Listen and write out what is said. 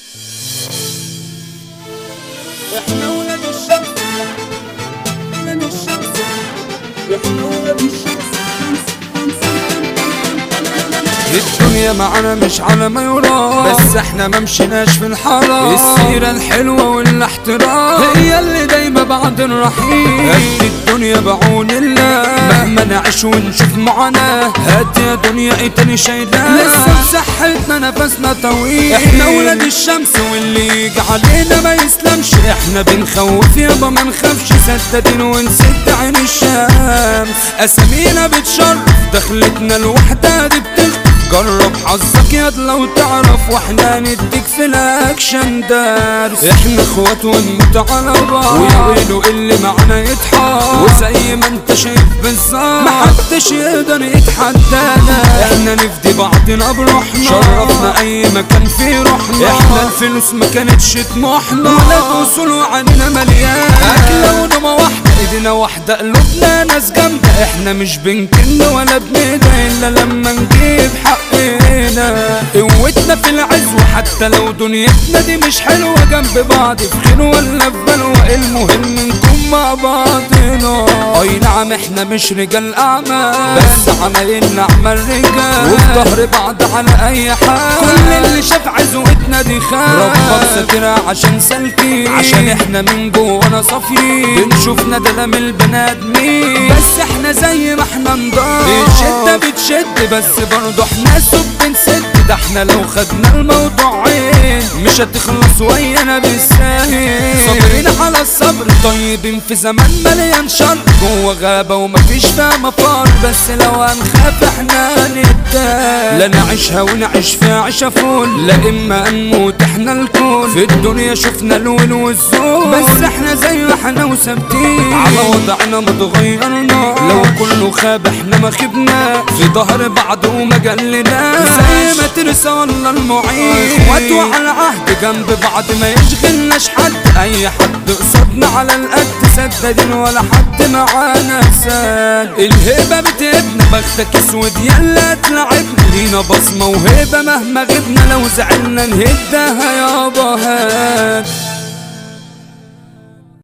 احنا ولاد الشمس، ولاد الشمس، احنا ولاد الشمس. الدنيا معانا مش على ما يرام، بس احنا ما مشيناش في الحرام. السيرة الحلوة والاحترام هي اللي دايما بعد الرحيل. قد الدنيا بعون الله، مهما نعيش ونشوف معاناة. هات يا دنيا ايه تاني شايلاه، لسه بصحتنا نفسنا طويل. احنا ولاد الشمس واللي يجي علينا ما يسلمش. احنا بنخوف يابا ما نخافش، سدادين ونسد عين الشمس. اسامينا بتشرف دخلتنا الوحدة دي بتختلف. جرب حظك ياض لو تعرف، واحنا نديك في الاكشن درس. احنا اخوات ونموت على بعض، ويقولوا اللي معانا يتحار. وزي ما انت شايف بالظبط محدش يقدر يتحدانا. احنا نفدي بعضنا بروحنا، شرفنا اي مكان فيه روحنا. احنا الفلوس ما كانتش طموحنا، ولا وصول وعننا مليان. اكله ونومه واحده ايدينا واحده قلوبنا ناس جامده. احنا مش بنكن ولا بندعي الا لما نجيب حقنا. قوتنا في العز، وحتى لو دنيتنا دي مش حلوه جنب بعض في خير ولا في بلوى، المهم نكون مع بعضنا. اي نعم احنا مش رجال اعمال، بس عملنا اعمال رجال، وفي ظهر بعض على اي حال. كل اللي شاف عزوتنا دي خان، ربك ساترها عشان سالكين، عشان احنا من جوانا صافيين. بنشوفنا ده من البني ادمين، بس احنا زي ما احنا نضاف. الشده بتشد بس برضه احنا سب بنسد. ده احنا لو خدنا الموضوع عين مش هتخلص ويانا بالساهل. صابرين على الصبر طيبين في زمان مليان شر، جوا غابة ومفيش فيها مفر. بس لو هنخاف احنا هنتدار، لا نعيشها ونعيش فيها عيشة فول، لا اما نموت احنا الكل. في الدنيا شفنا الول والزول، بس احنا زي ما احنا وثابتين على وضعنا ما اتغيرنا. لو كله خاب احنا ما خبنا، في ظهر بعض وما جلنا. زي ما ترسى والله المعين، اخوات وعلى عهد جنب بعض ما يشغلناش حد. اي حد قصادنا على القد سدادين، ولا حد معانا ساد. الهيبة بتهبنا بختك اسود يلا تلعبنا، لينا بصمة وهيبة مهما غبنا. لو زعلنا نهدها يابا هاد.